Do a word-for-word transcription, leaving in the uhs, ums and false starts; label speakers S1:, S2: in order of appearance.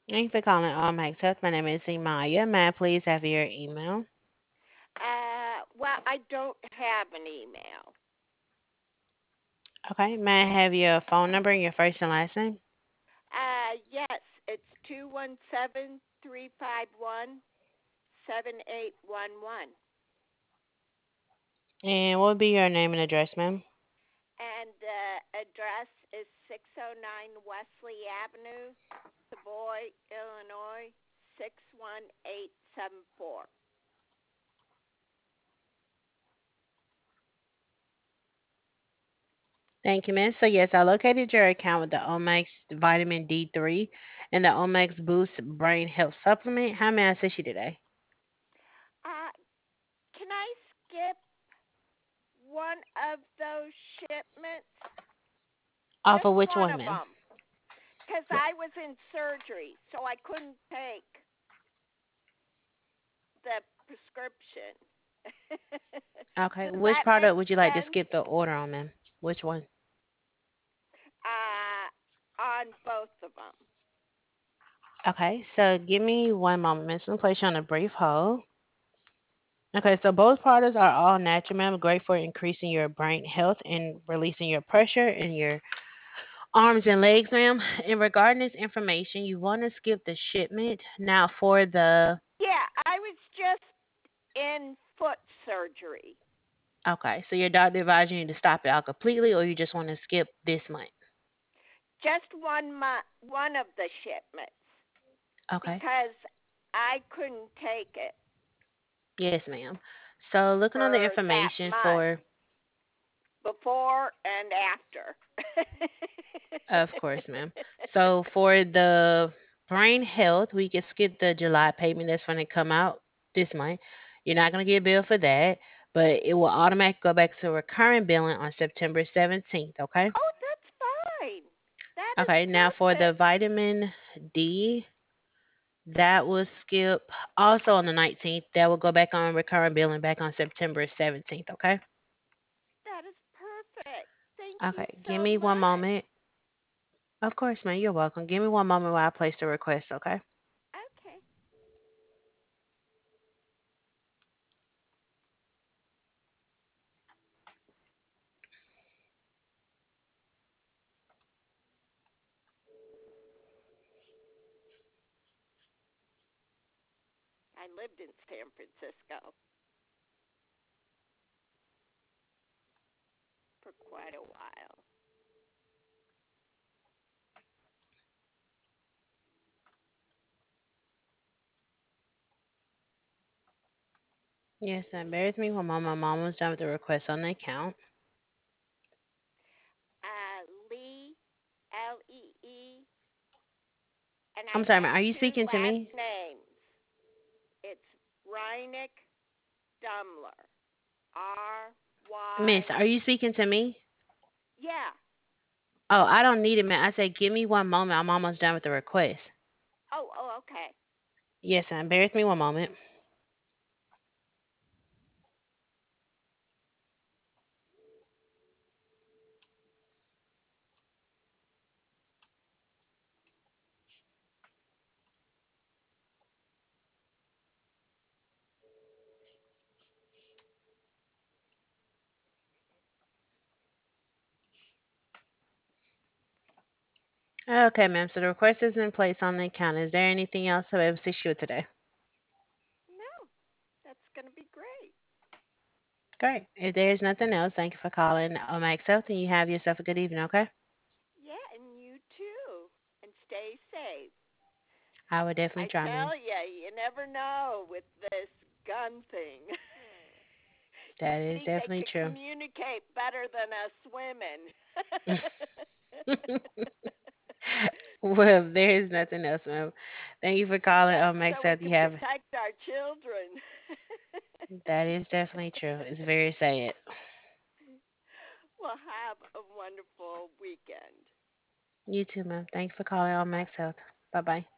S1: Thank you for calling All Max Health. My name is Imaya. May I please have your email?
S2: Uh, well, I don't have an email.
S1: Okay. May I have your phone number and your first and last name?
S2: Uh, yes, it's two one seven three five one seven eight one one,
S1: And what would be your name and address, ma'am?
S2: and the address is six oh nine Wesley Avenue, Savoy, Illinois six one eight seven four.
S1: Thank you, miss. So, yes, I located your account with the Omax Vitamin D three and the Omax Boost Brain Health Supplement. How may I assist you today?
S2: Uh, can I skip one of those shipments?
S1: Off
S2: Just
S1: of which
S2: one
S1: one,
S2: of
S1: ma'am?
S2: them, because
S1: Yeah.
S2: I was in surgery, so I couldn't take the prescription.
S1: Okay.
S2: Does
S1: Which
S2: that
S1: product
S2: make
S1: would you like to
S2: sense?
S1: skip the order on, ma'am? Which one?
S2: Uh, on both of them.
S1: Okay. So, give me one moment, miss. I'm place you on a brief hold. Okay, so both products are all natural, ma'am. Great for increasing your brain health and releasing your pressure in your arms and legs, ma'am. And regarding this information, you want to skip the shipment. Now, for the
S2: Yeah, I was just in foot surgery.
S1: okay, so your doctor advised you to stop it out completely, or you just want to skip this month.
S2: Just one month, one of the shipments,
S1: Okay,
S2: because I couldn't take it
S1: yes, ma'am. So, looking on the
S2: for that
S1: information
S2: month,
S1: for,
S2: before and after.
S1: of course, ma'am. So, for the brain health, we can skip the July payment that's going to come out this month. You're not going to get a bill for that, but it will automatically go back to recurring billing on September seventeenth, okay?
S2: Oh, that's fine. That is
S1: Okay, now for the
S2: perfect.
S1: vitamin D, that will skip also on the nineteenth. That will go back on recurring billing back on September seventeenth, okay?
S2: That is perfect. Thank you
S1: Okay, give
S2: so
S1: me one
S2: much.
S1: moment. Of course, man, you're welcome. Give me one moment while I place the request, okay?
S2: Okay. I lived in San Francisco for quite a while.
S1: Yes, and bear with me one moment. My mom was done with the request on the account.
S2: Uh, Lee, L E E, and
S1: I'm
S2: I
S1: sorry,
S2: have
S1: man. Are you
S2: two
S1: speaking to
S2: last
S1: me?
S2: names. It's Reinick Dumler. R
S1: Miss,
S2: Y.
S1: are you speaking to me?
S2: Yeah.
S1: Oh, I don't need it, man. I said, give me one moment. I'm almost done with the request.
S2: Oh, oh, okay.
S1: Yes, and bear with me one moment. Okay, ma'am. So the request is in place on the account. Is there anything else I'll be able to assist you with today?
S2: No, that's going to be great.
S1: Great. If there's nothing else, thank you for calling Omax Health, and you have yourself a good evening, okay?
S2: Yeah, and you too. And stay safe.
S1: I would definitely
S2: I
S1: try, ma'am.
S2: tell you, you never know with this gun thing. You
S1: That is
S2: think they
S1: definitely
S2: could
S1: true.
S2: communicate better than us women.
S1: Well, if there is nothing else, ma'am. Thank you for calling
S2: That's
S1: Omax
S2: so we
S1: Health. You
S2: can
S1: have
S2: protect our children.
S1: that is definitely true. It's very sad.
S2: Well, have a wonderful weekend.
S1: You too, ma'am. Thank you for calling
S2: Bye.
S1: Omax Health. Bye bye.